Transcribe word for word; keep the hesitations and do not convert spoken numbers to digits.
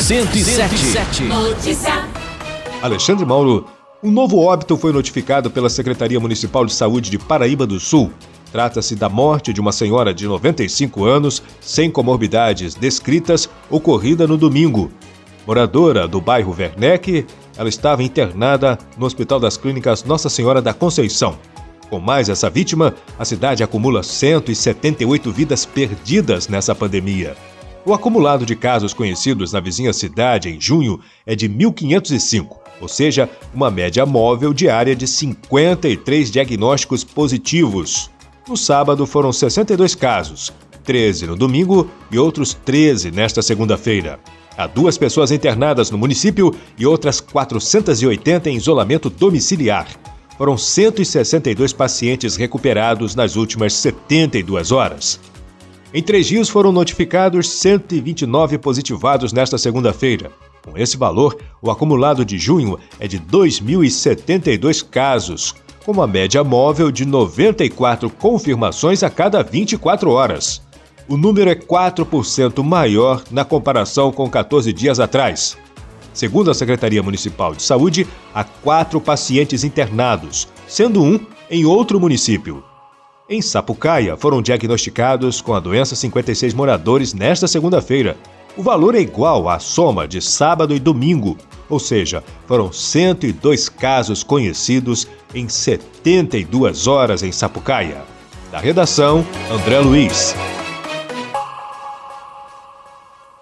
cento e sete. Notícia. Alexandre Mauro, um novo óbito foi notificado pela Secretaria Municipal de Saúde de Paraíba do Sul. Trata-se da morte de uma senhora de noventa e cinco anos, sem comorbidades descritas, ocorrida no domingo. Moradora do bairro Werneck, ela estava internada no Hospital das Clínicas Nossa Senhora da Conceição. Com mais essa vítima, a cidade acumula cento e setenta e oito vidas perdidas nessa pandemia. O acumulado de casos conhecidos na vizinha cidade em junho é de mil quinhentos e cinco, ou seja, uma média móvel diária de cinquenta e três diagnósticos positivos. No sábado foram sessenta e dois casos, treze no domingo e outros treze nesta segunda-feira. Há duas pessoas internadas no município e outras quatrocentas e oitenta em isolamento domiciliar. Foram cento e sessenta e dois pacientes recuperados nas últimas setenta e duas horas. Em três dias foram notificados cento e vinte e nove positivados nesta segunda-feira. Com esse valor, o acumulado de junho é de dois mil e setenta e dois casos, com uma média móvel de noventa e quatro confirmações a cada vinte e quatro horas. O número é quatro por cento maior na comparação com quatorze dias atrás. Segundo a Secretaria Municipal de Saúde, há quatro pacientes internados, sendo um em outro município. Em Sapucaia, foram diagnosticados com a doença cinquenta e seis moradores nesta segunda-feira. O valor é igual à soma de sábado e domingo, ou seja, foram cento e dois casos conhecidos em setenta e duas horas em Sapucaia. Da redação, André Luiz.